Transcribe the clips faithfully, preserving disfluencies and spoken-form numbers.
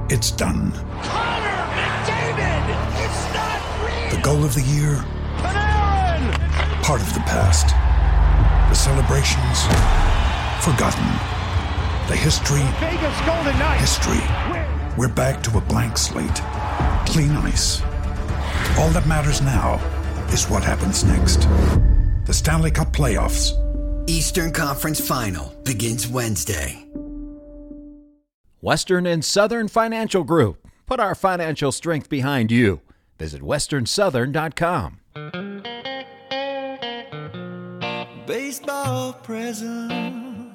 It's done. Connor McDavid! It's not real! The goal of the year? Panarin! Part of the past. The celebrations? Forgotten. The history? Vegas Golden Knights! History. We're back to a blank slate. Clean ice. All that matters now is what happens next. The Stanley Cup Playoffs. Eastern Conference Final begins Wednesday. Western and Southern Financial Group. Put our financial strength behind you. Visit western southern dot com. Baseball present,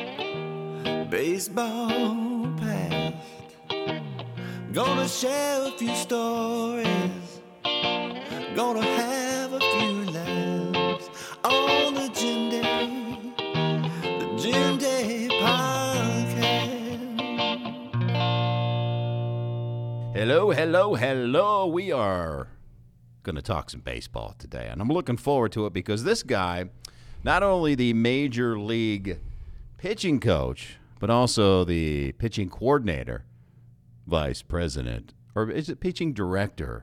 baseball past. Gonna share a few stories, gonna have a few laughs on the Jim Day, the Jim Day podcast. Hello, hello, hello. We are going to talk some baseball today, and I'm looking forward to it because this guy, not only the major league pitching coach, but also the pitching coordinator, vice president, or is it pitching director?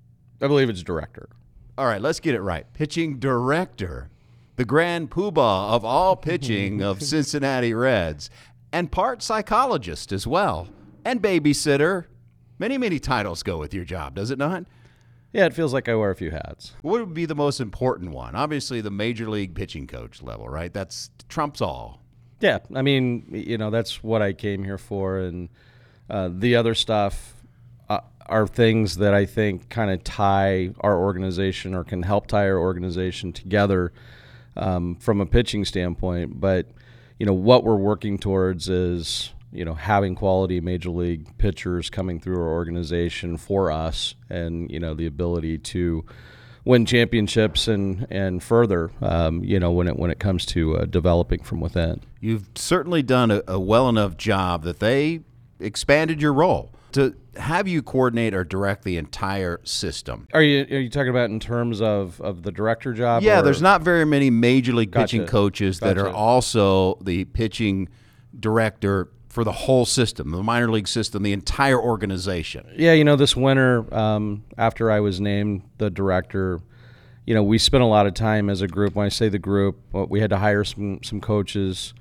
I believe it's director. All right, let's get it right. Pitching director, the grand poobah of all pitching of Cincinnati Reds, and part psychologist as well, and babysitter. Many, many titles go with your job, does it not? Yeah, it feels like I wear a few hats. What would be the most important one? Obviously, the major league pitching coach level, right? That's trumps all. Yeah, I mean, you know, that's what I came here for, and uh, the other stuff uh, are things that I think kind of tie our organization or can help tie our organization together um, from a pitching standpoint. But, you know, what we're working towards is, you know, having quality major league pitchers coming through our organization for us, and, you know, the ability to win championships and and further, um, you know, when it when it comes to uh, developing from within. You've certainly done a, a well enough job that they expanded your role to have you coordinate or direct the entire system. Are you are you talking about in terms of, of the director job? Yeah, or? there's not very many major league Gotcha. pitching coaches that Gotcha. are also the pitching director for the whole system, the minor league system, the entire organization. Yeah, you know, this winter, um, after I was named the director, you know, we spent a lot of time as a group. When I say the group, well, we had to hire some some coaches.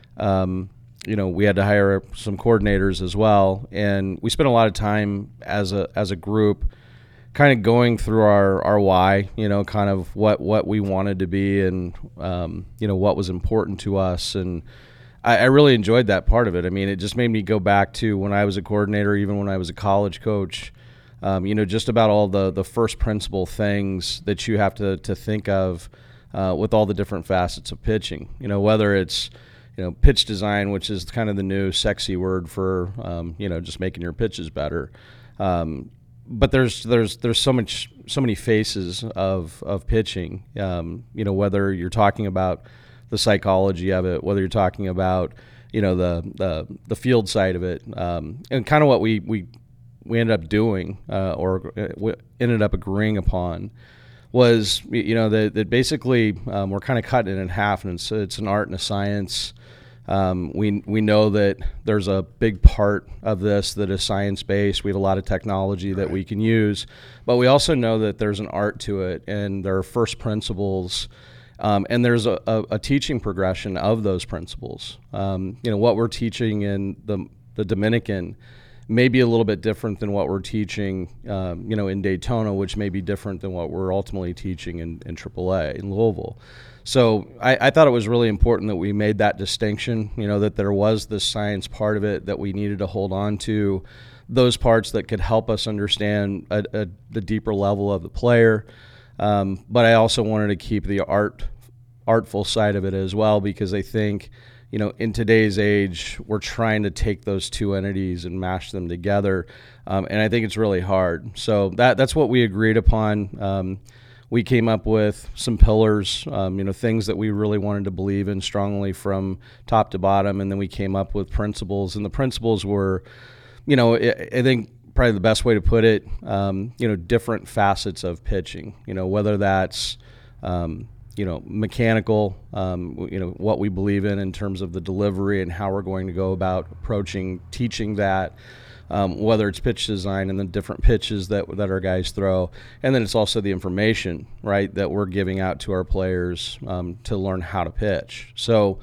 Um, you know, we had to hire some coordinators as well, and we spent a lot of time as a as a group, kind of going through our, our why. You know, kind of what what we wanted to be, and um, you know, what was important to us, and I really enjoyed that part of it. I mean, it just made me go back to when I was a coordinator, even when I was a college coach, um, you know, just about all the, the first principle things that you have to, to think of uh, with all the different facets of pitching. You know, whether it's, you know, pitch design, which is kind of the new sexy word for, um, you know, just making your pitches better. Um, but there's there's there's so much so many faces of of pitching. Um, you know, whether you're talking about the psychology of it, whether you're talking about, you know, the the, the field side of it, um, and kind of what we we, we ended up doing uh, or we ended up agreeing upon was, you know, that, that basically um, we're kind of cutting it in half, and it's, it's an art and a science. Um, we we know that there's a big part of this that is science-based. We have a lot of technology that we can use, but we also know that there's an art to it, and there are first principles. Um, and there's a, a, a teaching progression of those principles. Um, you know, what we're teaching in the the Dominican may be a little bit different than what we're teaching, um, you know, in Daytona, which may be different than what we're ultimately teaching in, in triple A in Louisville. So I, I thought it was really important that we made that distinction, you know, that there was this science part of it, that we needed to hold on to those parts that could help us understand a, a, the deeper level of the player. Um, but I also wanted to keep the art, artful side of it as well, because I think, you know, in today's age, we're trying to take those two entities and mash them together, um, and I think it's really hard. So that that's what we agreed upon. Um, we came up with some pillars, um, you know, things that we really wanted to believe in strongly from top to bottom, and then we came up with principles, and the principles were, you know, I, I think, probably the best way to put it, um, you know, different facets of pitching, you know, whether that's, um, you know, mechanical, um, you know, what we believe in in terms of the delivery and how we're going to go about approaching teaching that, um, whether it's pitch design and the different pitches that that our guys throw. And then it's also the information, right, that we're giving out to our players um, to learn how to pitch. So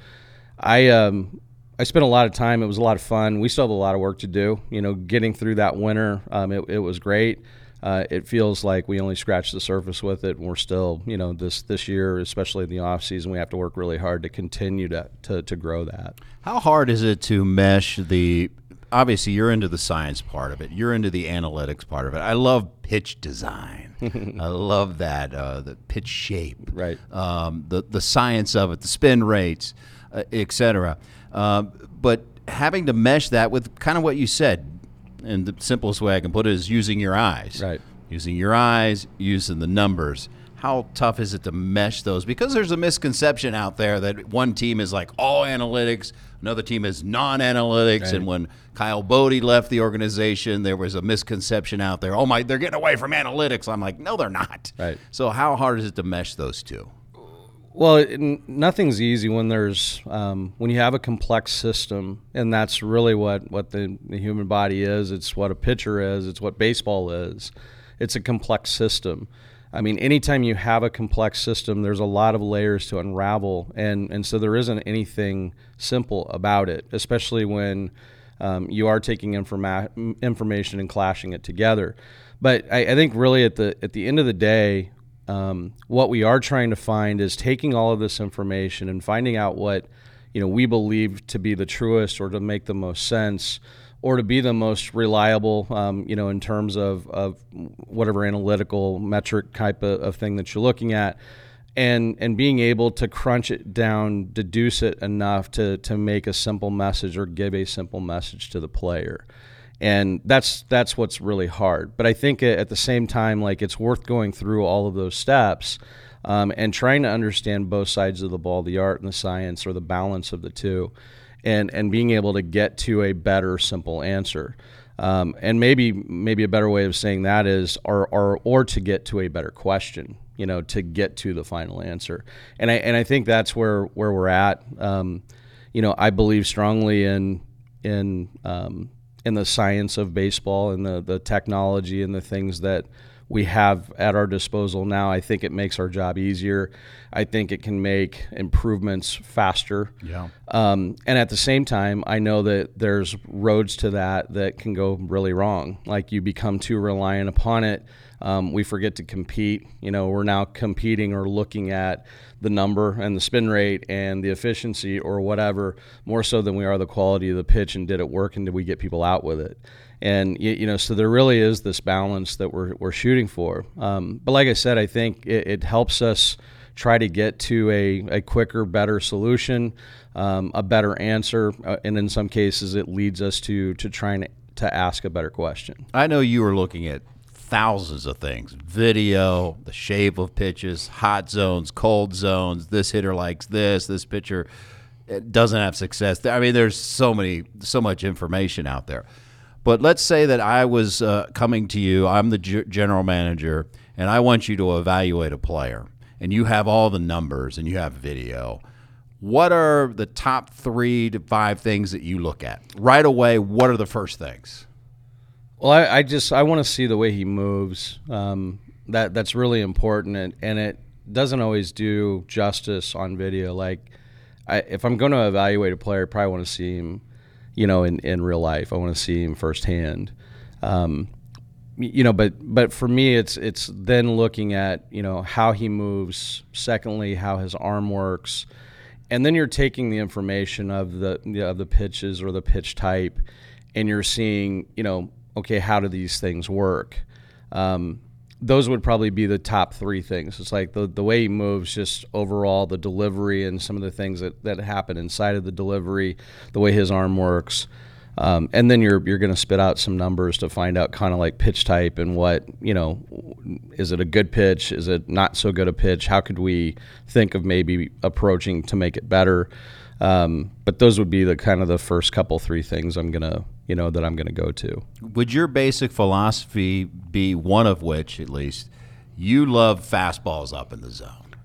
I um, I spent a lot of time. It was a lot of fun. We still have a lot of work to do. You know, getting through that winter, um, it, it was great. Uh, it feels like we only scratched the surface with it, and we're still, you know, this this year, especially in the off season, we have to work really hard to continue to to, to grow that. How hard is it to mesh the? Obviously, you're into the science part of it. You're into the analytics part of it. I love pitch design. I love that uh, the pitch shape, right? Um, the the science of it, the spin rates, uh, et cetera. Uh, but having to mesh that with kind of what you said. And the simplest way I can put it is using your eyes. Right. Using your eyes, using the numbers. How tough is it to mesh those? Because there's a misconception out there that one team is like all analytics, another team is non-analytics. Right. And when Kyle Bodie left the organization, there was a misconception out there. Oh, my, they're getting away from analytics. I'm like, no, they're not. Right. So how hard is it to mesh those two? Well, it, nothing's easy when there's um, when you have a complex system, and that's really what, what the, the human body is. It's what a pitcher is. It's what baseball is. It's a complex system. I mean, anytime you have a complex system, there's a lot of layers to unravel, and, and so there isn't anything simple about it, especially when um, you are taking informa- information and clashing it together. But I, I think really at the at the end of the day, Um, what we are trying to find is taking all of this information and finding out what, you know, we believe to be the truest or to make the most sense or to be the most reliable, um, you know, in terms of, of whatever analytical metric type of, of thing that you're looking at, and and being able to crunch it down, deduce it enough to to make a simple message or give a simple message to the player. And that's that's what's really hard. But I think at the same time, like, it's worth going through all of those steps um, and trying to understand both sides of the ball, the art and the science, or the balance of the two, and and being able to get to a better, simple answer. Um, and maybe maybe a better way of saying that is, or or or to get to a better question, you know, to get to the final answer. And I and I think that's where where we're at. Um, you know, I believe strongly in in um, in the science of baseball and the, the technology and the things that we have at our disposal now. I think it makes our job easier. I think it can make improvements faster. Yeah. Um, and at the same time, I know that there's roads to that that can go really wrong. Like, you become too reliant upon it. Um, we forget to compete. You know, we're now competing or looking at the number and the spin rate and the efficiency or whatever, more so than we are the quality of the pitch and did it work and did we get people out with it. And, you, you know, so there really is this balance that we're we're shooting for. Um, but like I said, I think it, it helps us try to get to a, a quicker, better solution, um, a better answer, uh, and in some cases it leads us to to trying to ask a better question. I know you were looking at thousands of things: video, the shape of pitches, hot zones, cold zones, this hitter likes this, this pitcher doesn't have success. I mean, there's so many, so much information out there. But let's say that I was uh, coming to you, I'm the g- general manager, and I want you to evaluate a player, and you have all the numbers and you have video. What are the top three to five things that you look at? Right away, what are the first things? Well, I, I just I want to see the way he moves. Um, that that's really important, and, and it doesn't always do justice on video. Like, I, if I'm going to evaluate a player, I probably want to see him, you know, in, in real life. I want to see him firsthand. Um, you know, but but for me, it's it's then looking at, you know, how he moves. Secondly, how his arm works, and then you're taking the information of the you know, of the pitches or the pitch type, and you're seeing, you know, okay, how do these things work? Um, those would probably be the top three things. It's like the, the way he moves, just overall, the delivery and some of the things that, that happen inside of the delivery, the way his arm works. Um, and then you're you're going to spit out some numbers to find out kind of like pitch type and what, you know, is it a good pitch? Is it not so good a pitch? How could we think of maybe approaching to make it better? Um, but those would be the kind of the first couple, three things I'm going to, you know, that I'm going to go to. Would your basic philosophy be one of which, at least, you love fastballs up in the zone?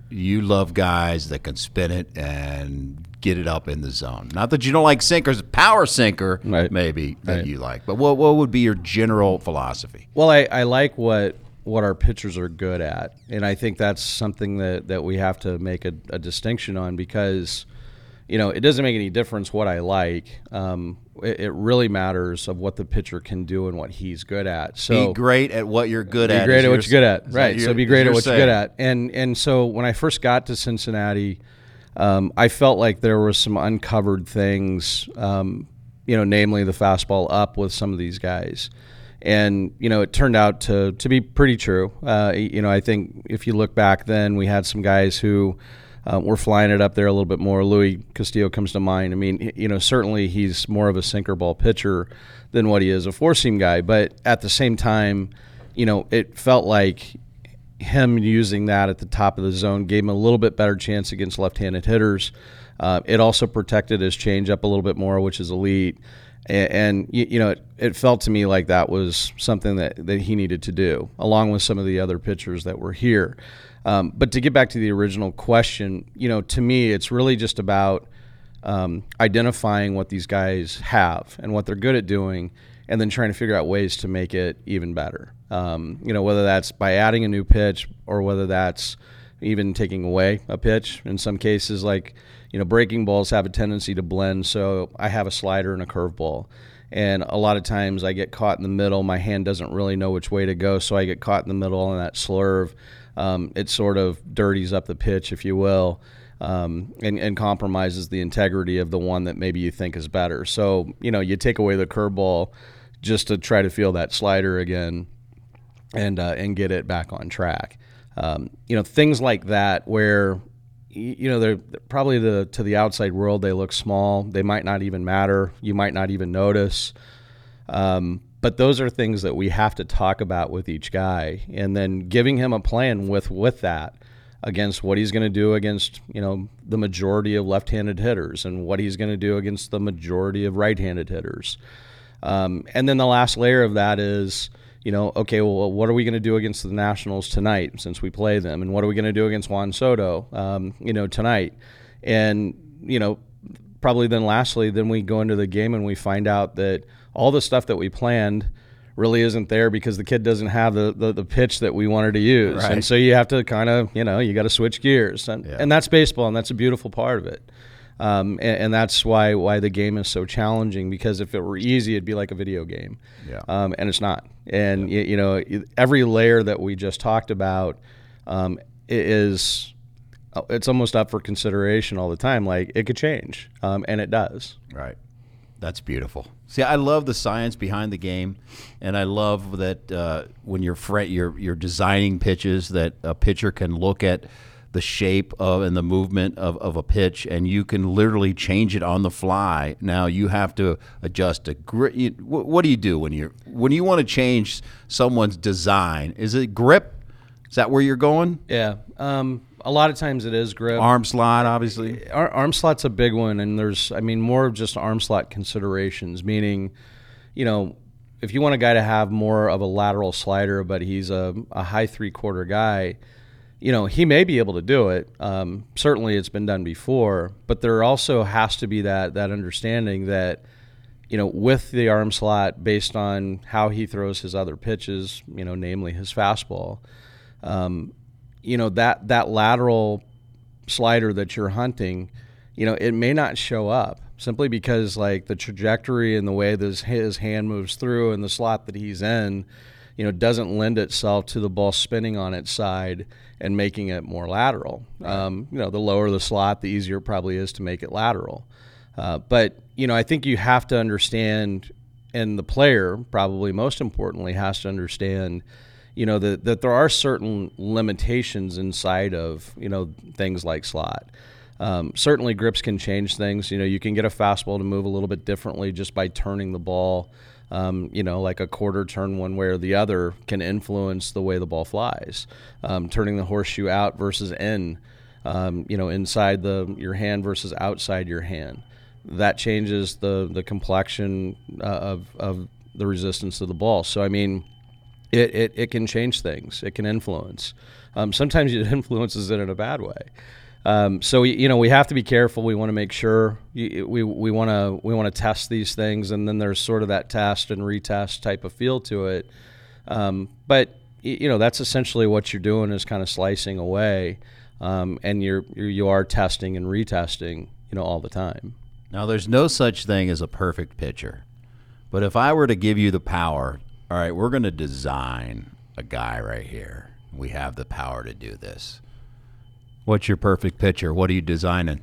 you love guys that can spin it and get it up in the zone. Not that you don't like sinkers, power sinker right. maybe that right. you like. But what what would be your general philosophy? Well, I, I like what what our pitchers are good at, and I think that's something that, that we have to make a, a distinction on because, you know, it doesn't make any difference what I like. Um, it, it really matters of what the pitcher can do and what he's good at. So be great at what you're good be at. Be great at what you're good at, right? So be great at what you're good at. And and so when I first got to Cincinnati, um, I felt like there were some uncovered things, um, you know, namely the fastball up with some of these guys. And, you know, it turned out to, to be pretty true. Uh, you know, I think if you look back then, we had some guys who uh, were flying it up there a little bit more. Louis Castillo comes to mind. I mean, you know, certainly he's more of a sinker ball pitcher than what he is a four-seam guy. But at the same time, you know, it felt like him using that at the top of the zone gave him a little bit better chance against left-handed hitters. Uh, it also protected his changeup a little bit more, which is elite. And, and you, you know, it, it felt to me like that was something that, that he needed to do, along with some of the other pitchers that were here. Um, but to get back to the original question, you know, to me, it's really just about um, identifying what these guys have and what they're good at doing, and then trying to figure out ways to make it even better. Um, you know, whether that's by adding a new pitch or whether that's even taking away a pitch. In some cases, like, you know, breaking balls have a tendency to blend, so I have a slider and a curveball. And a lot of times I get caught in the middle. My hand doesn't really know which way to go, so I get caught in the middle and that slurve. Um, it sort of dirties up the pitch, if you will, um, and, and compromises the integrity of the one that maybe you think is better. So, you know, you take away the curveball just to try to feel that slider again and uh, and get it back on track. Um, you know, things like that where, you know, they're probably the to the outside world, they look small. They might not even matter. You might not even notice. Um, but those are things that we have to talk about with each guy, and then giving him a plan with, with that against what he's going to do against, you know, the majority of left-handed hitters and what he's going to do against the majority of right-handed hitters. Um, and then the last layer of that is, you know, okay, well, what are we going to do against the Nationals tonight since we play them? And what are we going to do against Juan Soto, um, you know, tonight? And, you know, probably then lastly, then we go into the game and we find out that all the stuff that we planned really isn't there because the kid doesn't have the, the, the pitch that we wanted to use. Right. And so you have to kind of, you know, you got to switch gears. And, yeah. and that's baseball, and that's a beautiful part of it. Um, and, and that's why why the game is so challenging, because if it were easy, it'd be like a video game. Yeah. Um, and it's not. And, yeah. you, you know, every layer that we just talked about um, is it's almost up for consideration all the time. Like, it could change, um, and it does. Right. That's beautiful. See, I love the science behind the game, and I love that uh, when you're, fre- you're you're designing pitches, that a pitcher can look at the shape of and the movement of, of a pitch, and you can literally change it on the fly. Now you have to adjust to grip. You, what, what do you do when you when you want to change someone's design? Is it grip? Is that where you're going? Yeah. Um, a lot of times it is grip. Arm slot, obviously. Ar- arm slot's a big one, and there's, I mean, more of just arm slot considerations, meaning, you know, if you want a guy to have more of a lateral slider, but he's a, a high three-quarter guy, you know, he may be able to do it. Um, certainly it's been done before, but there also has to be that that understanding that, you know, with the arm slot, based on how he throws his other pitches, you know, namely his fastball, um, you know, that, that lateral slider that you're hunting, you know, it may not show up simply because, like, the trajectory and the way this, his hand moves through and the slot that he's in, you know, doesn't lend itself to the ball spinning on its side and making it more lateral. Right. Um, you know, the lower the slot, the easier it probably is to make it lateral. Uh, but, you know, I think you have to understand, and the player probably most importantly has to understand, you know, that, that there are certain limitations inside of, you know, things like slot. Um, certainly grips can change things. You know, you can get a fastball to move a little bit differently just by turning the ball. Um, you know, like a quarter turn one way or the other can influence the way the ball flies. Um, turning the horseshoe out versus in, um, you know, inside the your hand versus outside your hand. That changes the the complexion uh, of of the resistance of the ball. So, I mean, it, it, it can change things. It can influence. Um, sometimes it influences it in a bad way. Um, so you know we have to be careful. We want to make sure we we want to we want to test these things, and then there's sort of that test and retest type of feel to it. Um, but you know that's essentially what you're doing is kind of slicing away, um, and you're, you're you are testing and retesting, you know, all the time. Now, there's no such thing as a perfect pitcher, but if I were to give you the power, all right, we're going to design a guy right here. We have the power to do this. What's your perfect pitcher? What are you designing?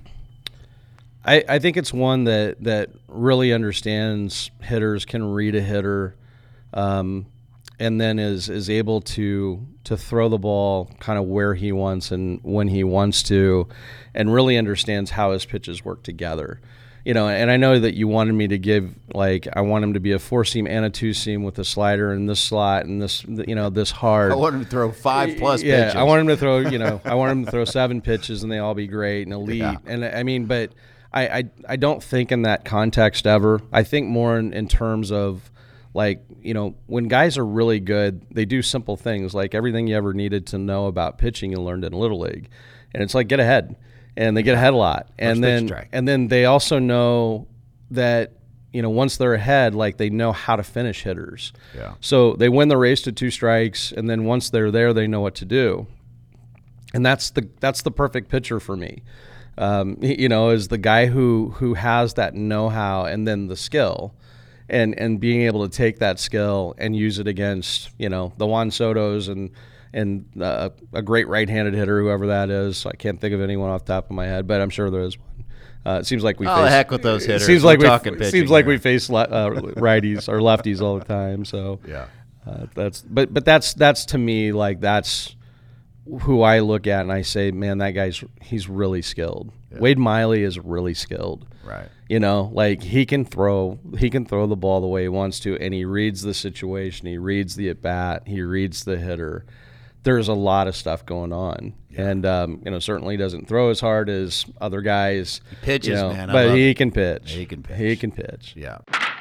I, I think it's one that, that really understands hitters, can read a hitter, um, and then is is able to to throw the ball kind of where he wants and when he wants to, and really understands how his pitches work together. You know, and I know that you wanted me to give, like, I want him to be a four-seam and a two-seam with a slider in this slot and this, you know, this hard. I want him to throw five-plus yeah, pitches. I want him to throw, you know, I want him to throw seven pitches and they all be great and elite. Yeah. And, I mean, but I, I, I don't think in that context ever. I think more in, in terms of, like, you know, when guys are really good, they do simple things, like everything you ever needed to know about pitching you learned in Little League. And it's like, get ahead. And they get ahead a lot, and then and then they also know that, you know, once they're ahead, like, they know how to finish hitters. Yeah. So they win the race to two strikes, and then once they're there, they know what to do. And that's the that's the perfect pitcher for me. Um, you know, is the guy who who has that know-how and then the skill, and and being able to take that skill and use it against, you know, the Juan Sotos and. and uh, a great right-handed hitter, whoever that is. I can't think of anyone off the top of my head, but I'm sure there is one. Uh, it seems like we oh, face, the heck with those hitters. It seems We're like we talking pitching seems like here. we face le- uh, righties or lefties all the time. So yeah, uh, that's but but that's that's to me, like, that's who I look at and I say, man, that guy's he's really skilled. Yeah. Wade Miley is really skilled. Right. You know, like, he can throw he can throw the ball the way he wants to, and he reads the situation, he reads the at bat, he reads the hitter. There's a lot of stuff going on, yeah. and um, you know, certainly doesn't throw as hard as other guys. He pitches, you know, man, I but love he it. can pitch. He can pitch. He can pitch. Yeah.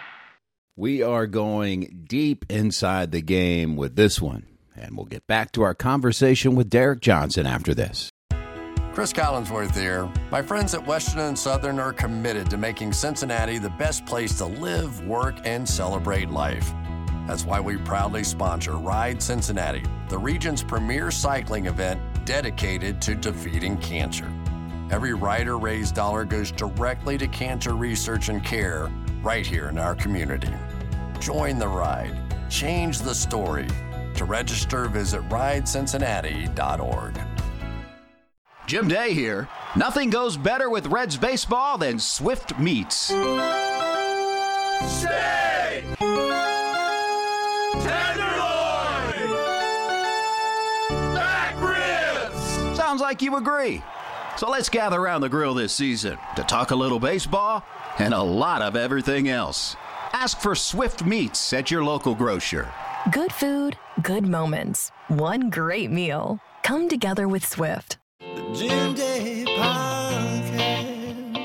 We are going deep inside the game with this one, and we'll get back to our conversation with Derek Johnson after this. Chris Collinsworth here. My friends at Western and Southern are committed to making Cincinnati the best place to live, work, and celebrate life. That's why we proudly sponsor Ride Cincinnati, the region's premier cycling event dedicated to defeating cancer. Every rider-raised dollar goes directly to cancer research and care right here in our community. Join the ride. Change the story. To register, visit ride cincinnati dot org. Jim Day here. Nothing goes better with Reds baseball than Swift Meats. Stay! Tenderloin! Back ribs! Sounds like you agree. So let's gather around the grill this season to talk a little baseball and a lot of everything else. Ask for Swift Meats at your local grocer. Good food, good moments, one great meal. Come together with Swift. The Jim Day Podcast.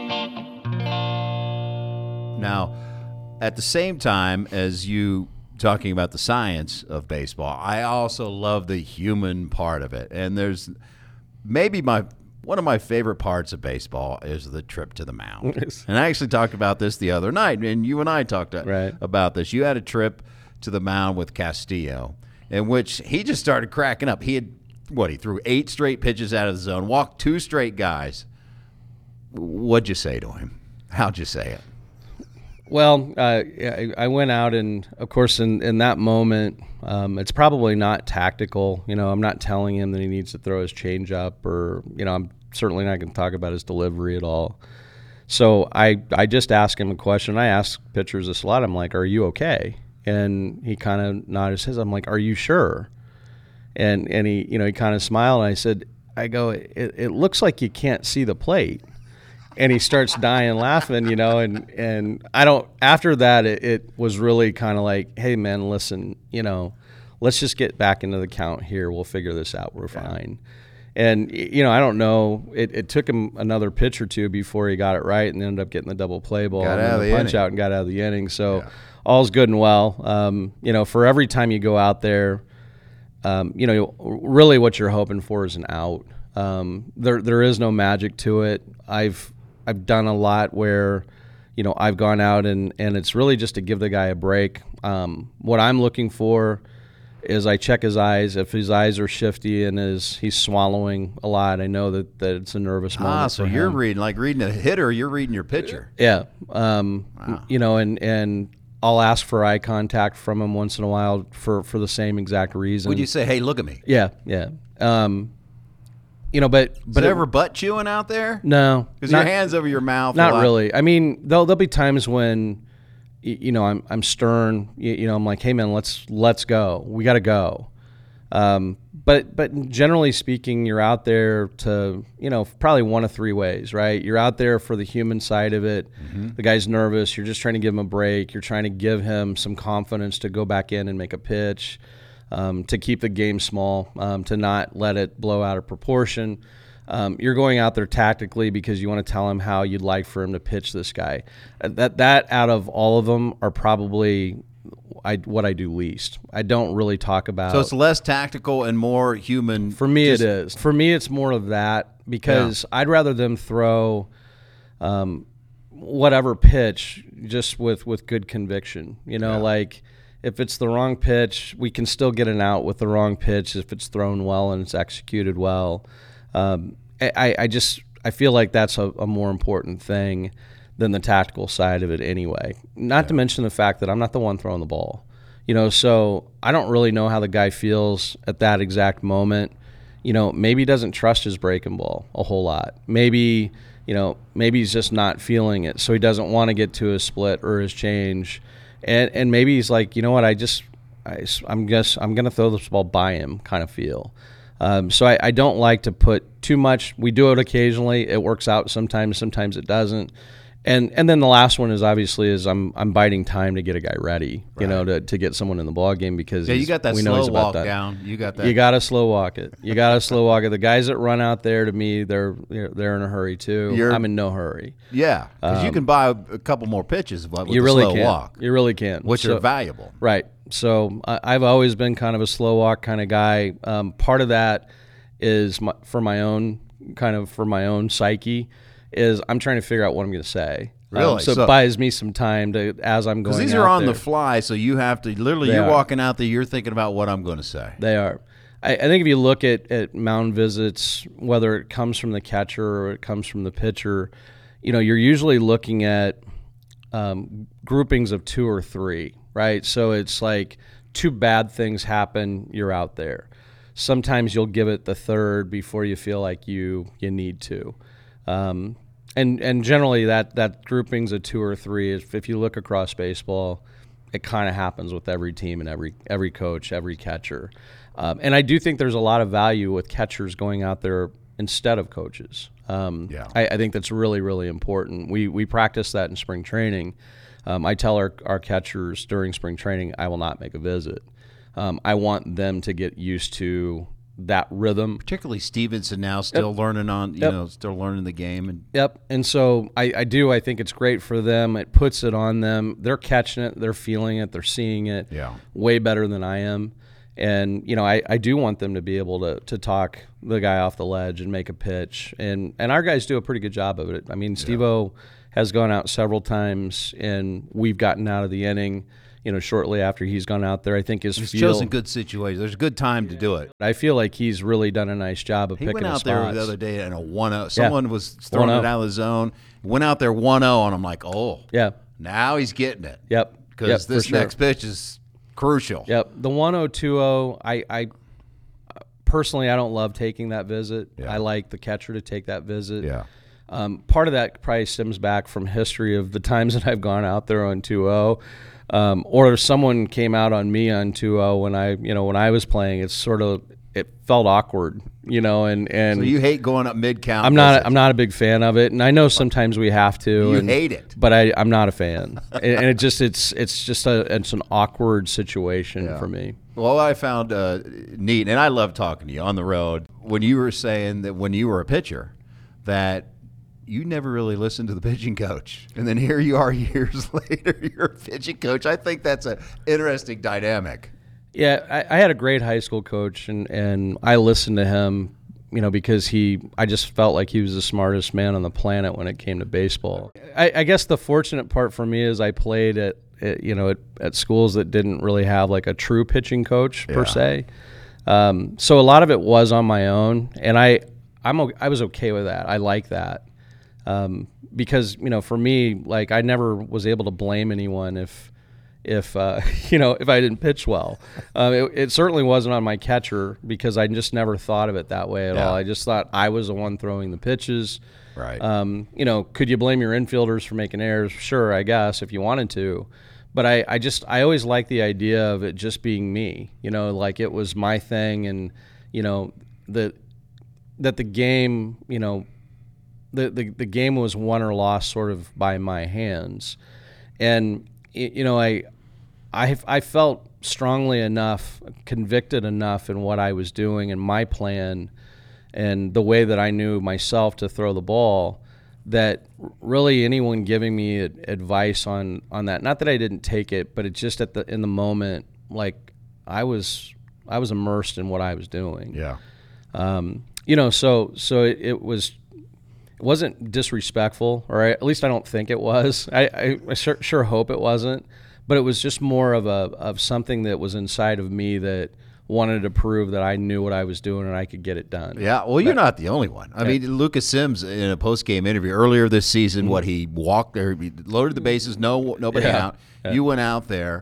Now, at the same time as you talking about the science of baseball, I also love the human part of it. And there's maybe my one of my favorite parts of baseball is the trip to the mound. And I actually talked about this the other night, and you and I talked right. about this. You had a trip to the mound with Castillo, in which he just started cracking up. He had, what, he threw eight straight pitches out of the zone, walked two straight guys. What'd you say to him? How'd you say it? Well, uh, I, I went out, and of course, in, in that moment, um, it's probably not tactical. You know, I'm not telling him that he needs to throw his changeup, or, you know, I'm certainly not going to talk about his delivery at all. So I, I just asked him a question. I ask pitchers this a lot. I'm like, "Are you okay?" And he kind of nodded his head. I'm like, "Are you sure?" And and he, you know, he kind of smiled. And I said, "I go, it, it looks like you can't see the plate." And he starts dying laughing, you know, and, and I don't, after that, it, it was really kind of like, "Hey, man, listen, you know, let's just get back into the count here. We'll figure this out. We're fine." And, you know, I don't know, it, it took him another pitch or two before he got it right and ended up getting the double play ball got and out of the the punch inning. out and got out of the inning. So Yeah. all's good and well. Um, you know, for every time you go out there, um, you know, really what you're hoping for is an out. Um, there there is no magic to it. I've I've done a lot where, you know, I've gone out and, and it's really just to give the guy a break. Um, what I'm looking for is I check his eyes. If his eyes are shifty and is he's swallowing a lot, I know that, that it's a nervous moment. Ah, so for you're him. reading, like reading a hitter, you're reading your pitcher. Yeah. Um, Wow. You know, and, and I'll ask for eye contact from him once in a while for, for the same exact reason. Would you say, hey, look at me? Yeah, yeah. Um, you know, but Is but it it- ever butt chewing out there? no, Because your not- hand's over your mouth. a Not lot. really. I mean, there'll there'll be times when, y- you know, I'm I'm stern. You, you know, I'm like, hey man, let's let's go. We got to go. Um, but but generally speaking, you're out there to, you know, probably one of three ways, right? You're out there for the human side of it. Mm-hmm. The guy's nervous. You're just trying to give him a break. You're trying to give him some confidence to go back in and make a pitch, um, to keep the game small, um, to not let it blow out of proportion. Um, you're going out there tactically because you want to tell him how you'd like for him to pitch this guy. Uh, That that out of all of them are probably I, what I do least. I don't really talk about. So it's less tactical and more human. For me, just- it is. For me, it's more of that because I'd rather them throw um, whatever pitch just with, with good conviction. You know, Yeah. like if it's the wrong pitch, we can still get an out with the wrong pitch if it's thrown well and it's executed well. Um, I, I just I feel like that's a, a more important thing than the tactical side of it anyway. Not to mention the fact that I'm not the one throwing the ball. You know, so I don't really know how the guy feels at that exact moment. You know, maybe he doesn't trust his breaking ball a whole lot. Maybe, you know, maybe he's just not feeling it, so he doesn't want to get to his split or his change. And and maybe he's like, you know what, I just, I, I'm just, I'm going to throw this ball by him kind of feel. Um, so I, I don't like to put too much. We do it occasionally. It works out sometimes. Sometimes it doesn't. And and then the last one is obviously is I'm I'm biding time to get a guy ready, you know, to, to get someone in the ball game because Yeah, you he's- got that we know he's slow about walk that. down. You got that. You got to slow walk it. You got to slow walk it. The guys that run out there, to me, they're they're, they're in a hurry too. You're- I'm in no hurry. yeah, because you can buy a couple more pitches but with you the really slow can. walk, You really can. which So- are valuable. Right. So I, I've always been kind of a slow walk kind of guy. Um, part of that is my, for my own kind of for my own psyche is I'm trying to figure out what I'm going to say. Um, Really? so, So- it buys me some time to as I'm going. Because these out are on there. the fly, so you have to literally. They You're are. walking out there. You're thinking about what I'm going to say. They are. I, I think if you look at, at mound visits, whether it comes from the catcher or it comes from the pitcher, you know, you're usually looking at um, groupings of two or three, right? So it's like two bad things happen, you're out there. Sometimes you'll give it the third before you feel like you you need to. Um, and and generally that, that groupings of two or three, if, if you look across baseball, it kind of happens with every team and every every coach, every catcher. Um, and I do think there's a lot of value with catchers going out there instead of coaches. Um, Yeah. I, I think that's really, really important. We we practice that in spring training. Um, I tell our, our catchers during spring training, I will not make a visit. Um, I want them to get used to that rhythm. Particularly Stevenson now, still learning on. You Yep. know, still learning the game. And Yep. And so I, I do. I think it's great for them. It puts it on them. They're catching it. They're feeling it. They're seeing it Yeah. way better than I am. And, you know, I, I do want them to be able to, to talk the guy off the ledge and make a pitch. And, and our guys do a pretty good job of it. I mean, Steve-O has gone out several times, and we've gotten out of the inning, you know, shortly after he's gone out there. I think his he's feel, chosen good situations. There's a good time to do it. I feel like he's really done a nice job of He picking went his out there spots. the other day in a one oh. Someone was throwing one oh. it out of the zone. Went out there one oh, and I'm like, oh, Yeah. now he's getting it. Yep. Because Yep, for this sure. next pitch is crucial. Yep. The one oh two oh, I, I personally, I don't love taking that visit. Yeah. I like the catcher to take that visit. Yeah. Um, part of that probably stems back from history of the times that I've gone out there on two oh, um, or if someone came out on me on two oh when I, you know, when I was playing. It's sort of it felt awkward, you know, and and So you hate going up mid count. I'm not I'm not a big fan of it, and I know sometimes we have to. You and, hate it. but I I'm not a fan, and, and it just it's it's just a it's an awkward situation Yeah. for me. Well, I found uh, neat, and I love talking to you on the road, when you were saying that when you were a pitcher, that you never really listened to the pitching coach. And then here you are years later, you're a pitching coach. I think that's an interesting dynamic. Yeah, I, I had a great high school coach, and, and I listened to him, you know, because he, I just felt like he was the smartest man on the planet when it came to baseball. I, I guess the fortunate part for me is I played at, at you know, at, at schools that didn't really have like a true pitching coach Yeah. per se. Um, so a lot of it was on my own, and I, I'm, o- I was okay with that. I like that. Um, because, you know, for me, like I never was able to blame anyone if, if, uh, you know, if I didn't pitch well. Um, it, it certainly wasn't on my catcher because I just never thought of it that way at Yeah. all. I just thought I was the one throwing the pitches. Right. Um, you know, could you blame your infielders for making errors? Sure, I guess, if you wanted to. But I, I just, I always liked the idea of it just being me, you know, like it was my thing, and, you know, the, that the game, you know, the, the, the game was won or lost sort of by my hands. And, y- you know, I, I, I felt strongly enough, convicted enough in what I was doing and my plan and the way that I knew myself to throw the ball, that really anyone giving me ad- advice on, on that, not that I didn't take it, but it just at the in the moment, like I was I was immersed in what I was doing. Yeah. Um, you know, so so it, it was it wasn't disrespectful, or I, at least I don't think it was. I, I, I sure, sure hope it wasn't, but it was just more of a of something that was inside of me that wanted to prove that I knew what I was doing and I could get it done. Yeah, well, you're not the only one. I mean, Lucas Sims in a post-game interview earlier this season, what he walked there, he loaded the bases, no nobody Yeah. out. Yeah. You went out there,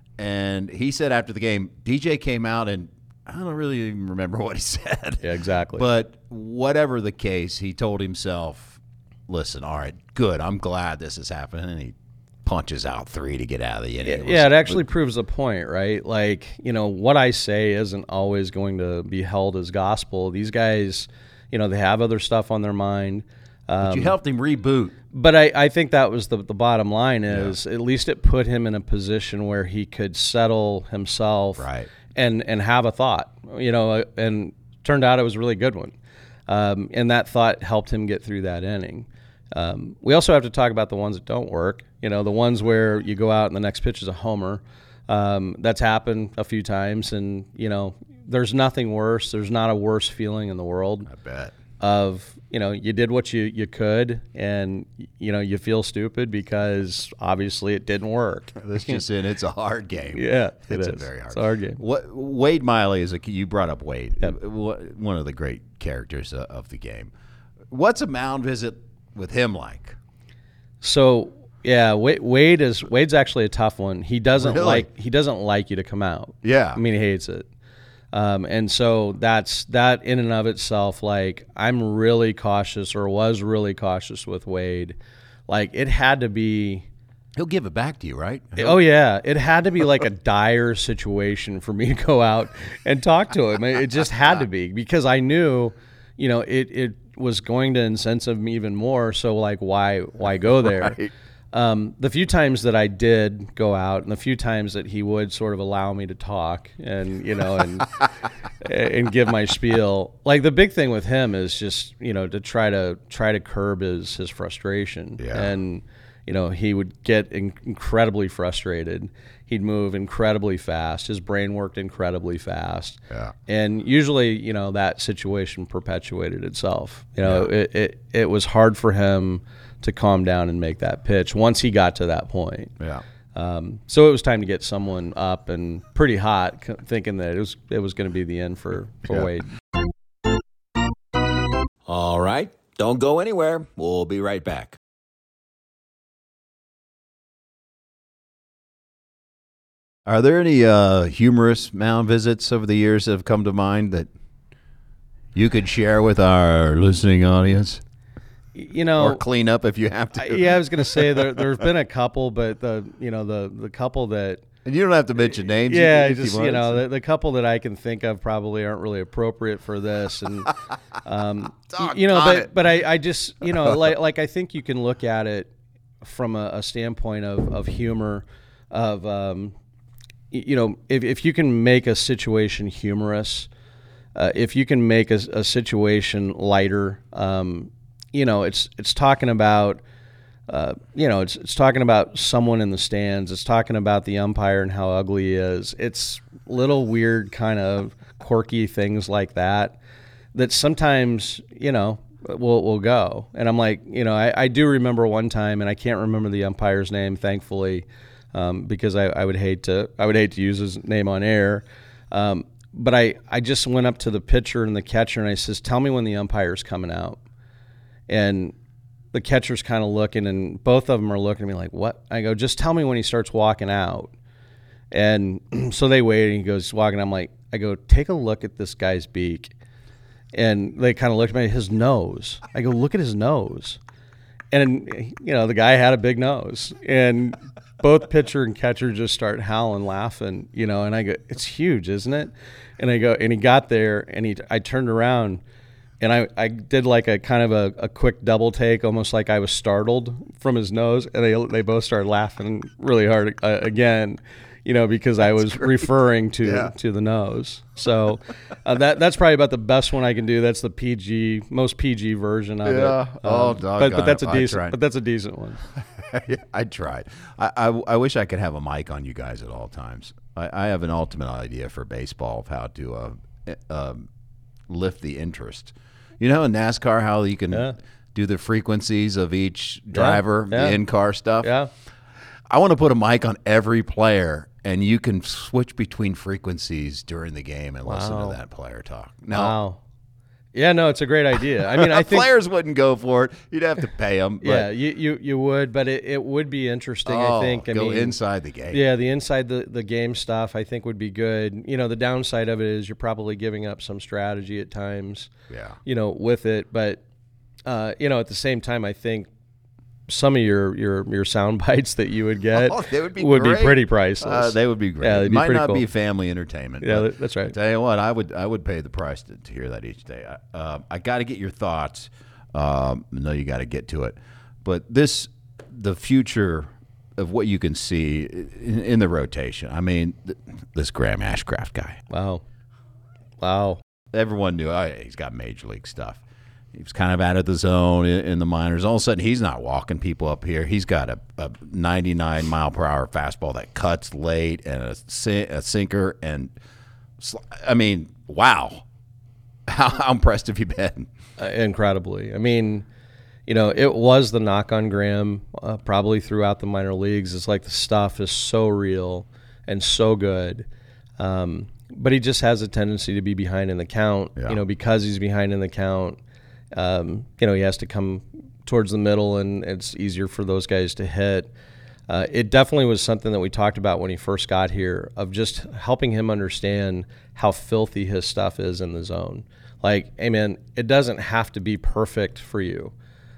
and he said after the game, D J came out, and I don't really even remember what he said. Yeah, exactly. But whatever the case, he told himself, "Listen, all right, good. I'm glad this is happening." And he punches out three to get out of the inning. was- Yeah, it actually proves the point, right? Like, you know, what I say isn't always going to be held as gospel. These guys, you know, they have other stuff on their mind. Um, But you helped him reboot. But I, I think that was the, the bottom line is at least it put him in a position where he could settle himself Right. and, and have a thought, you know, and turned out it was a really good one. Um, and that thought helped him get through that inning. Um, we also have to talk about the ones that don't work, you know, the ones where you go out and the next pitch is a homer. Um, that's happened a few times, and, you know, there's nothing worse. There's not a worse feeling in the world. I bet. Of, you know, you did what you, you could, and, you know, you feel stupid because obviously it didn't work. That's just it. It's a hard game. Yeah, it it's a is. very hard. It's a hard game. What Wade Miley is a you brought up Wade, Yep. Wha- one of the great characters uh, of the game. What's a mound visit with him like? So yeah, Wade, Wade is Wade's actually a tough one. He doesn't Really? like he doesn't like you to come out. Yeah. I mean, he hates it. Um, and so that's that in and of itself. Like, I'm really cautious, or was really cautious with Wade. Like, it had to be. He'll give it back to you, right? Oh yeah, it had to be like a dire situation for me to go out and talk to him. It just had to be, because I knew, you know, it it was going to incense him even more. So like, why why go there? Right. Um, the few times that I did go out, and the few times that he would sort of allow me to talk, and you know, and and give my spiel. Like, the big thing with him is just, you know, to try to try to curb his his frustration. Yeah. And you know, he would get in- incredibly frustrated. He'd move incredibly fast. His brain worked incredibly fast. Yeah. And usually, you know, that situation perpetuated itself. You know, Yeah. it, it it was hard for him to calm down and make that pitch once he got to that point. Yeah. Um, so it was time to get someone up and pretty hot, c- thinking that it was it was going to be the end for, for Yeah. Wade. All right, don't go anywhere. We'll be right back. Are there any uh, humorous mound visits over the years that have come to mind that you could share with our listening audience? You know, Or clean up if you have to. I, yeah, I was going to say there there's been a couple, but the you know the the couple that And you don't have to mention names. yeah, if just want. you know the, the couple that I can think of probably aren't really appropriate for this, and um, y- you know, Doggone but it. but I, I just you know like like I think you can look at it from a, a standpoint of of humor, of um, y- you know, if if you can make a situation humorous, uh, if you can make a, a situation lighter, um, you know, it's it's talking about. Uh, you know, it's it's talking about someone in the stands. It's talking about the umpire and how ugly he is. It's little weird kind of quirky things like that that sometimes, you know, will will go. And I'm like, you know, I, I do remember one time, and I can't remember the umpire's name, thankfully, um, because I, I would hate to I would hate to use his name on air. Um, but I, I just went up to the pitcher and the catcher, and I says, tell me when the umpire's coming out. And the catcher's kind of looking, and both of them are looking at me like, what? I go, just tell me when he starts walking out. And so they wait, and he goes walking. I'm like, I go, take a look at this guy's beak. And they kind of looked at me, his nose. I go, look at his nose. And, you know, the guy had a big nose. And both pitcher and catcher just start howling, laughing, you know. And I go, it's huge, isn't it? And I go, and he got there, and he, I turned around, and I, I did like a kind of a, a quick double take, almost like I was startled from his nose. And they they both started laughing really hard uh, again. You know, because I was referring to yeah. to the nose. So uh, that that's probably about the best one I can do. That's the P G, most P G version of yeah. it. Um, oh, doggone but, but that's a I decent. tried. But that's a decent one. I tried. I, I I wish I could have a mic on you guys at all times. I, I have an ultimate idea for baseball of how to uh, uh, lift the interest. You know, in NASCAR, how you can yeah. do the frequencies of each driver, yeah. Yeah. the in-car stuff. Yeah. I want to put a mic on every player, and you can switch between frequencies during the game and wow. listen to that player talk. No. Wow. Yeah, no, it's a great idea. I mean, I think players wouldn't go for it. You'd have to pay them. But, yeah, you, you you would, but it, it would be interesting. Oh, I think. I go mean, inside the game. Yeah, the inside the, the game stuff I think would be good. You know, the downside of it is you're probably giving up some strategy at times. Yeah. You know, with it, but uh, you know, at the same time, I think some of your your, your sound bites that you would get oh, they would be would great. be pretty priceless. Uh, they would be great. Yeah, it might be not cool. be family entertainment. Yeah, that's right. I tell you what, I would I would pay the price to, to hear that each day. I, uh, I got to get your thoughts. Um, I know you got to get to it, but this the future of what you can see in, in the rotation. I mean, th- this Graham Ashcraft guy. Wow, wow. Everyone knew oh, he's got major league stuff. He was kind of out of the zone in, in the minors. All of a sudden, he's not walking people up here. He's got a, a ninety-nine mile per hour fastball that cuts late and a, a sinker. And I mean, wow. How, how impressed have you been? Uh, incredibly. I mean, you know, it was the knock on Graham uh, probably throughout the minor leagues. It's like the stuff is so real and so good. Um, but he just has a tendency to be behind in the count, yeah. you know, because he's behind in the count. Um, you know, he has to come towards the middle, and it's easier for those guys to hit. Uh, it definitely was something that we talked about when he first got here, of just helping him understand how filthy his stuff is in the zone. Like, hey, man, it doesn't have to be perfect for you.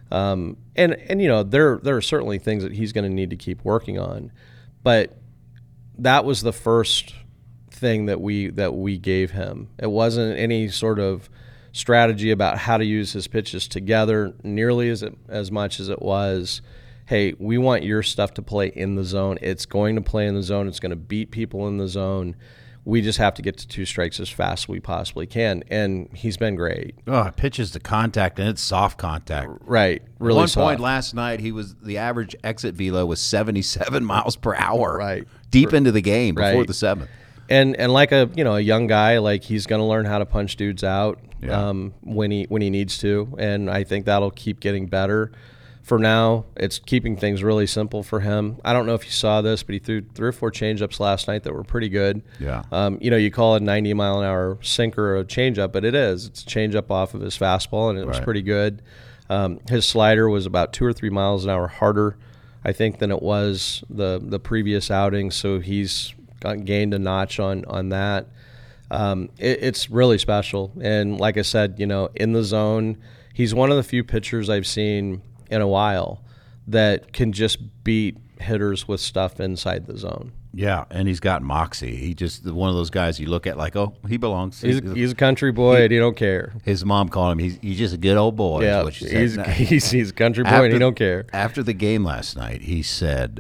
Um, and, and, you know, there there are certainly things that he's going to need to keep working on. But that was the first thing that we that we gave him. It wasn't any sort of strategy about how to use his pitches together nearly as it, as much as it was, hey, we want your stuff to play in the zone. It's going to play in the zone. It's going to beat people in the zone. We just have to get to two strikes as fast as we possibly can. And he's been great. Oh, it pitches to contact, and it's soft contact. Right, really At one soft. point last night, he was the average exit velo was seventy-seven miles per hour. Right. Deep into the game before right. the seventh. And and like a you know a young guy, like he's going to learn how to punch dudes out yeah. um, when he when he needs to, and I think that'll keep getting better. For now, it's keeping things really simple for him. I don't know if you saw this, but he threw three or four changeups last night that were pretty good. Yeah. Um, you know, you call it a ninety mile an hour sinker or a changeup, but it is. It's a changeup off of his fastball, and it was right. pretty good. Um, his slider was about two or three miles an hour harder, I think, than it was the the previous outing. So he's got gained a notch on on that. Um, it, it's really special. And like I said, you know, in the zone, he's one of the few pitchers I've seen in a while that can just beat hitters with stuff inside the zone. Yeah, and he's got moxie. He just one of those guys you look at like, oh, he belongs. He's, he's a country boy, he, and he don't care. His mom called him, he's, he's just a good old boy. Yeah, is what she he's, said. he's, he's a country boy, after, and he don't care. After the game last night, he said,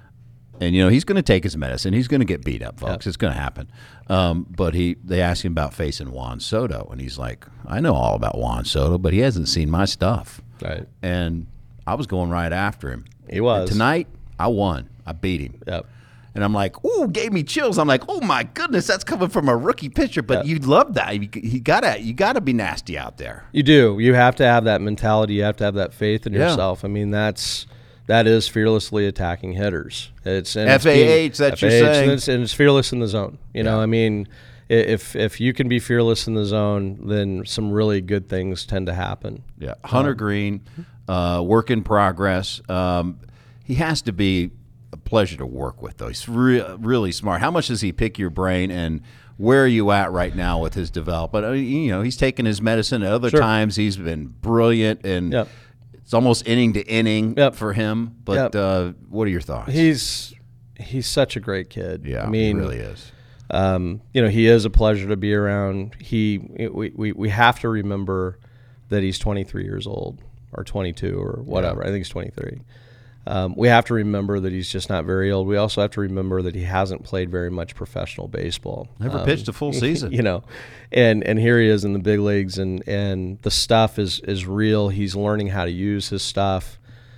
and, you know, he's going to take his medicine. He's going to get beat up, folks. Yep. It's going to happen. Um, but he, they asked him about facing Juan Soto, and he's like, I know all about Juan Soto, but he hasn't seen my stuff. Right. And I was going right after him. He was. And tonight, I won. I beat him. Yep. And I'm like, ooh, gave me chills. I'm like, oh my goodness, that's coming from a rookie pitcher. But Yeah. you love that. You, you gotta, you gotta be nasty out there. You do. You have to have that mentality. You have to have that faith in Yeah. yourself. I mean, that's that is fearlessly attacking hitters. It's and F A H, it's that's being, you're F A H, saying. and it's, and it's fearless in the zone. You know, Yeah. I mean, i- if if you can be fearless in the zone, then some really good things tend to happen. Yeah, Hunter Green, uh, work in progress. Um, he has to be a pleasure to work with, though. He's re- really smart. How much does he pick your brain, and where are you at right now with his development? I mean, you know, he's taken his medicine. At other Sure. times, he's been brilliant, and Yep. it's almost inning to inning Yep. for him. But Yep. uh, what are your thoughts? He's he's such a great kid. yeah, I mean, he really is. Um, you know, he is a pleasure to be around. He, we, we, we have to remember that he's twenty-three years old or twenty-two or whatever. I think he's twenty-three. Um, we have to remember that he's just not very old. We also have to remember that he hasn't played very much professional baseball. Never Um, pitched a full season. You know, and and here he is in the big leagues, and and the stuff is is real. He's learning how to use his stuff.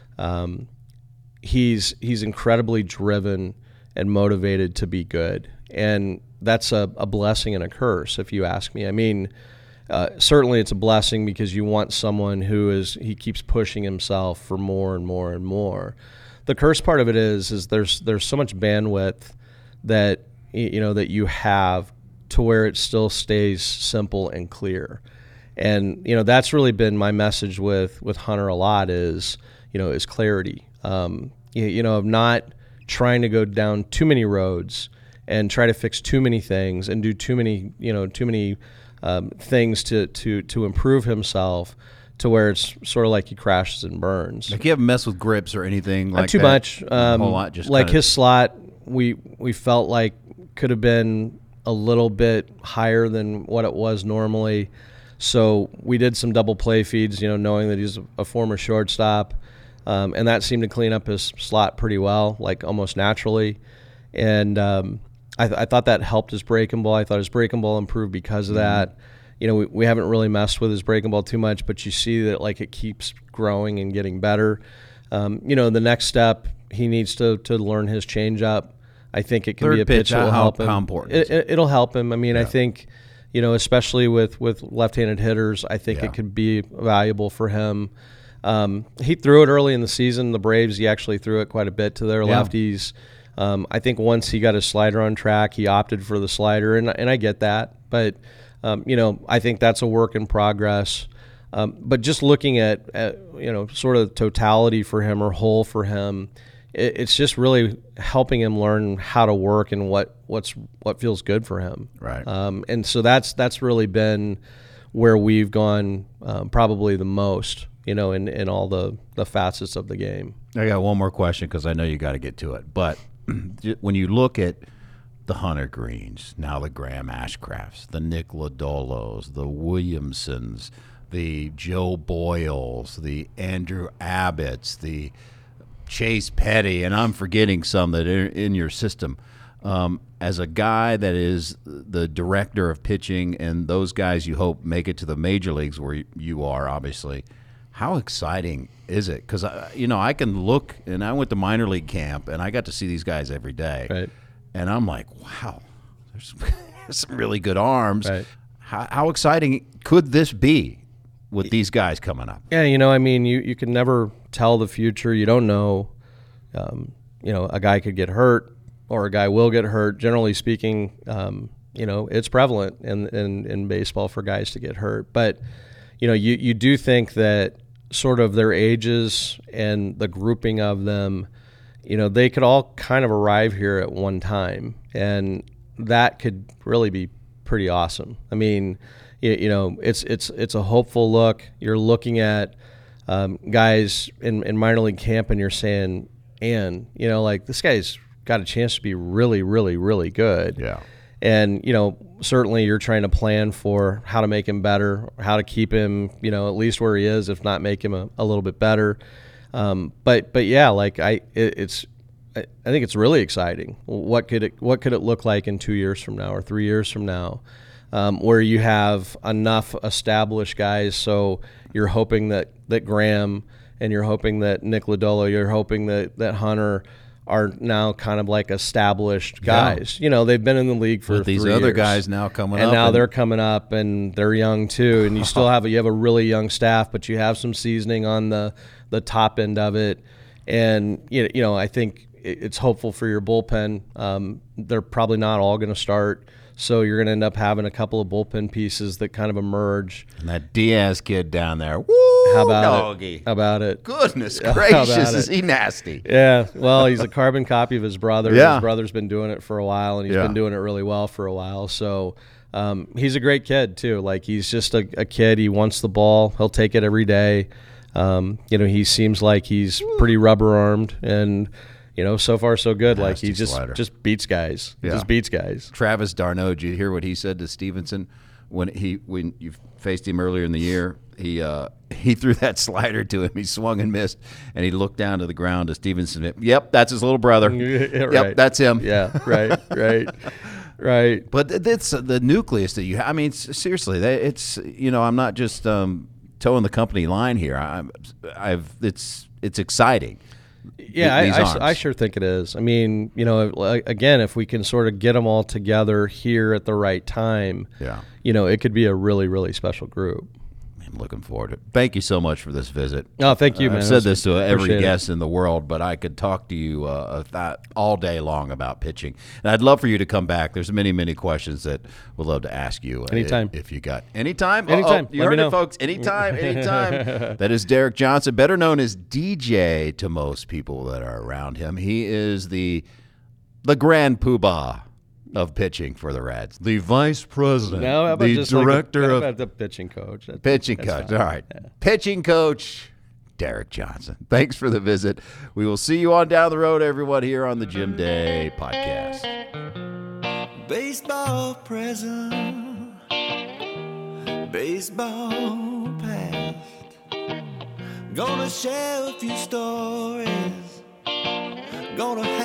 Um, he's he's incredibly driven and motivated to be good, and that's a, a blessing and a curse, if you ask me. I mean, uh, certainly it's a blessing because you want someone who is he keeps pushing himself for more and more and more. The curse part of it is is there's there's so much bandwidth that y- you know that you have to where it still stays simple and clear. And you know that's really been my message with with Hunter a lot is you know is clarity. Um, you, you know of not trying to go down too many roads and try to fix too many things and do too many you know too many um, things to to to improve himself to where it's sort of like he crashes and burns. Like you haven't messed with grips or anything like Not too that? much. A Um, whole lot, just like kinda- his slot, we we felt like could have been a little bit higher than what it was normally. So we did some double play feeds, you know, knowing that he's a, a former shortstop, um, and that seemed to clean up his slot pretty well, like almost naturally. And um, I, th- I thought that helped his breaking ball. I thought his breaking ball improved because of that. You know, we, we haven't really messed with his breaking ball too much, but you see that like it keeps growing and getting better. Um, you know, the next step, he needs to to learn his changeup. I think it can Third be a pitch pitch, that will how- help him. how important It, is it? it, it'll help him. I mean, I think, you know, especially with, with left-handed hitters, I think Yeah. it could be valuable for him. Um, he threw it early in the season. The Braves, he actually threw it quite a bit to their Yeah. lefties. Um, I think once he got his slider on track, he opted for the slider, and and I get that. But um, you know, I think that's a work in progress. Um, but just looking at, at you know sort of totality for him or whole for him, it, it's just really helping him learn how to work and what what's what feels good for him. Right. Um, and so that's that's really been where we've gone um, probably the most. You know, in, in all the, the facets of the game. I got one more question because I know you got to get to it. But when you look at the Hunter Greens, now the Graham Ashcrafts, the Nick Lodolos, the Williamsons, the Joe Boyles, the Andrew Abbotts, the Chase Petty, and I'm forgetting some that are in your system. Um, as a guy that is the director of pitching, and those guys you hope make it to the major leagues where you are, obviously, how exciting is it? Because, you know, I can look, and I went to minor league camp, and I got to see these guys every day. Right. And I'm like, wow, there's some really good arms. Right. How, how exciting could this be with these guys coming up? Yeah, you know, I mean, you, you can never tell the future. You don't know. Um, you know, a guy could get hurt or a guy will get hurt. Generally speaking, um, you know, it's prevalent in, in, in baseball for guys to get hurt. But, you know, you, you do think that sort of their ages and the grouping of them, you know, they could all kind of arrive here at one time. And that could really be pretty awesome. I mean, you, you know, it's it's it's a hopeful look. You're looking at um, guys in, in minor league camp and you're saying, and, you know, like this guy's got a chance to be really, really, really good. Yeah. And, you know, certainly you're trying to plan for how to make him better, how to keep him, you know, at least where he is, if not make him a, a little bit better. Um, but, but yeah, like I, it, it's, I, I think it's really exciting. What could it, what could it look like in two years from now or three years from now, um, where you have enough established guys. So you're hoping that, that Graham and you're hoping that Nick Lodolo, you're hoping that, that Hunter are now kind of like established guys. Yeah. You know, they've been in the league for With these three other years. guys now coming and up. Now and now they're coming up, and they're young too. And you still have a, you have a really young staff, but you have some seasoning on the, the top end of it. And, you know, I think it's hopeful for your bullpen. Um, they're probably not all going to start. So you're going to end up having a couple of bullpen pieces that kind of emerge. And that Diaz kid down there, woo, How about doggy. it? How about it? Goodness How gracious, about is it? he nasty? Yeah, well, he's a carbon copy of his brother. Yeah. His brother's been doing it for a while, and he's Yeah. been doing it really well for a while. So um, he's a great kid, too. Like, he's just a, a kid. He wants the ball. He'll take it every day. Um, you know, he seems like he's pretty rubber-armed, and – you know, so far so good. Like Nasty he just slider. just beats guys. Yeah. Just beats guys. Travis d'Arnaud, did you hear what he said to Stevenson when he when you faced him earlier in the year? He uh, he threw that slider to him. He swung and missed, and he looked down to the ground to Stevenson. Yep, that's his little brother. Yeah, right. Yep, that's him. Yeah, right, right, right. But that's the nucleus that you have. I mean, seriously, it's, you know, I'm not just um, towing the company line here. I'm, I've it's it's exciting. Yeah, these I, arms. I, I sure think it is. I mean, you know, again, if we can sort of get them all together here at the right time, yeah, you know, it could be a really, really special group. I'm looking forward to it. Thank you so much for this visit. Oh, thank you, uh, man. I've said this to every Appreciate guest in the world, but I could talk to you uh, that all day long about pitching. And I'd love for you to come back. There's many, many questions that we'd love to ask you. Anytime. If, if you got anytime. Anytime. Oh, you Let heard me it, know. folks. Anytime, anytime. That is Derek Johnson, better known as D J to most people that are around him. He is the the grand poobah of pitching for the Reds. The vice president. No, how about the just director like the, how of about the pitching coach. That's, Pitching that's coach. fine. All right. Yeah. Pitching coach, Derek Johnson. Thanks for the visit. We will see you on down the road, everyone, here on the Jim Day Podcast. Baseball present, baseball past. Gonna share a few stories. Gonna have